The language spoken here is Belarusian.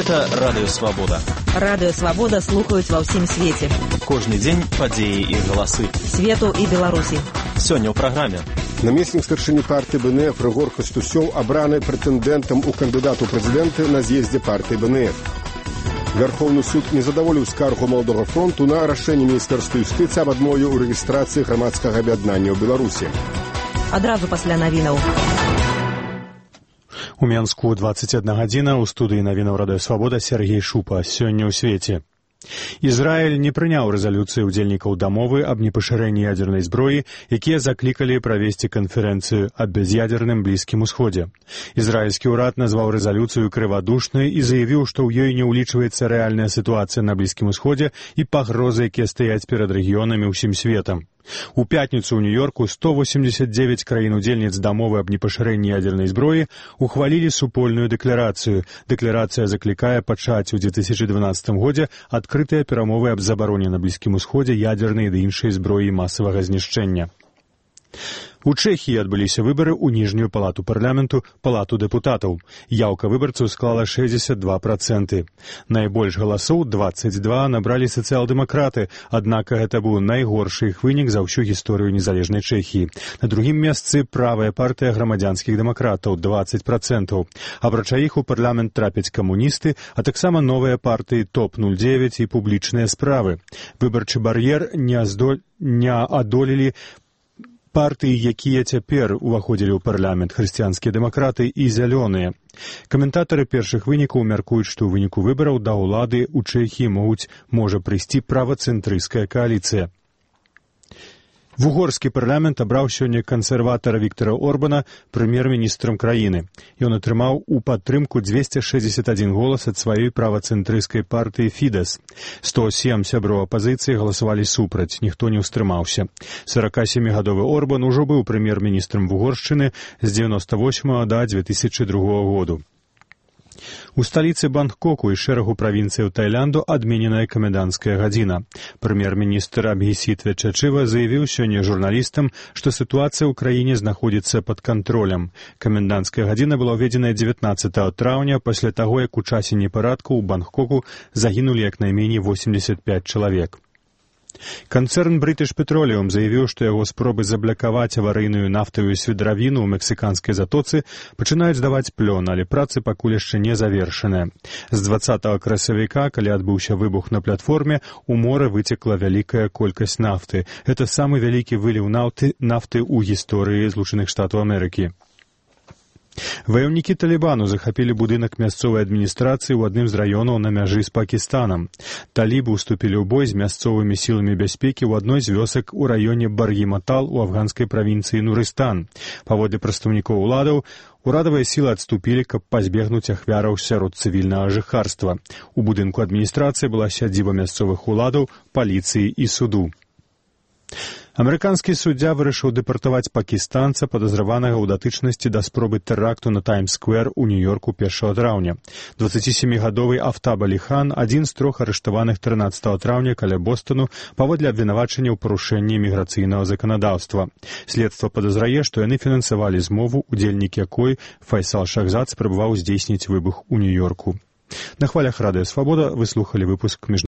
Гэта Радыё Свабода. Радыё Свабода слухаюць ва ўсім свеце. Кожны дзень падзеі і галасы. Свету і Беларусі. Сёння ў праграме. Намеснік старшыні партыі БНФ Рыгор Кастусёў абраны прэтэндэнтам у кандыдату прэзідэнта на з'ездзе партыі БНФ. Верховны суд не задаволіў скаргу Маладога фронту на рашэнне Міністэрства юстыцыі аб адмове ў рэгістрацыі грамадскага аб'яднання ў Беларусі. Адразу пасля навінаў. У Менску 21 гадзіна, у студыі навінаў Радыё Свабода Сергей Шупа. Сёння ў свеце. Ізраіль не прыняў рэзалюцыі ўдзельнікаў дамовы аб непашырэнні ядзернай зброі, якія заклікалі правесці канферэнцыю аб бяз'ядзерным Блізкім Усходзе. Ізраільскі ўрад назваў рэзалюцыю крывадушнай і заявіў, што ў ёй не ўлічваецца рэальная сітуацыя на Блізкім Усходзе і пагрозы, якія стаяць перад рэгіёнамі ўсім светам. У пятніцу ў Нью-Йорку 189 краін-удзельніц дамовы аб непашырэнні ядзернай зброі ухвалілі супольную дэкларацыю. Дэкларацыя заклікае пачаць у 2012 годзе адкрытыя перамовы аб забароне на Блізкім Усходзе ядзернай ды іншай зброі масавага знішчэння. У Чэхіі адбыліся выбары ў ніжнюю палату парламенту, палату дэпутатаў. Яўка выбарцаў склала 62%. Найбольш галасоў, 22, набралі сацыял-дэмакраты, аднак гэта быў найгоршы іх вынік за ўсю гісторыю незалежнай Чэхіі. На другім месцы правая партыя грамадзянскіх дэмакратаў, 20%. Апрача іх у парламент трапяць камуністы, а таксама новыя партыі ТОП-09 і публічныя справы. Выбарчы бар'ер не адолелі партыі, якія цяпер уваходзілі ў парламент, хрысціянскія дэмакраты і зялёныя. Каментатары першых вынікаў мяркуюць, што ў выніку выбараў да ўлады ў Чэхіі можа прыйсці правацэнтрысцкая кааліцыя. Угорскі парламент абраў сёння кансерватара Віктара Орбана прэм'ер-міністрам краіны. Ён атрымаў у падтрымку 261 голас ад сваёй правацэнтрысцкай партыі Фідэс. 107 сяброў апазіцыі галасавалі супраць, ніхто не ўстрымаўся. 47-гадовы Орбан ужо быў прэм'ер-міністрам Угоршчыны з 98 да 2002 году. У сталіцы Бангкоку і шэрагу правінцыяў Таіланду адмененая каменданцкая гадзіна. Прэм'ер-міністр Абхісіт Вечачыва заявіў сёння журналістам, што сітуацыя ў краіне знаходзіцца пад кантролем. Каменданцкая гадзіна была ўведзеная 19 траўня пасля таго, як у часе непарадку ў Бангкоку загінулі як найменей 85 чалавек. Канцэрн British Petroleum заявіў, што яго спробы заблакаваць аварыйную нафтавую свідравіну ў мексіканскай затоцы пачынаюць даваць плён, але працы пакуль яшчэ не завершаныя. З 20 красавіка, калі адбыўся выбух на платформе, у мора выцекла вялікая колькасць нафты. Гэта самы вялікі выліў нафты ў гісторыі Злучаных Штатаў Амерыкі. Ваяўнікі Талібану захапілі будынак мясцовай адміністрацыі ў адным з раёнаў на мяжы з Пакістанам. Талібы ўступілі ў бой з мясцовымі сіламі бяспекі ў адной з вёсак у раёне Баргі-Матал у афганскай правінцыі Нурыстан. Паводле прадстаўнікоў уладаў, урадавыя сілы адступілі, каб пазбегнуць ахвяраў сярод цывільнага жыхарства. У будынку адміністрацыі была сядзіба мясцовых уладаў, паліцыі і суду. Амерыканскі суддзя вырашыў дэпартаваць пакістанца, падазраванага ў датычнасці да спробы тэракту на Таймс-сквер у Нью-Йорку 1 траўня. 27-гадовы Афтаб Алі Хан, адзін з трох арыштаваных 13 траўня каля Бостону паводле абвінавачання ў парушэнні міграцыйнага заканадаўства. Следства падазрае, што яны фінансавалі змову, удзельнік якой Файсал Шахзад спрабаваў здзейсніць выбух у Нью-Йорку. На хвалях Радыё Свабода вы слухалі выпуск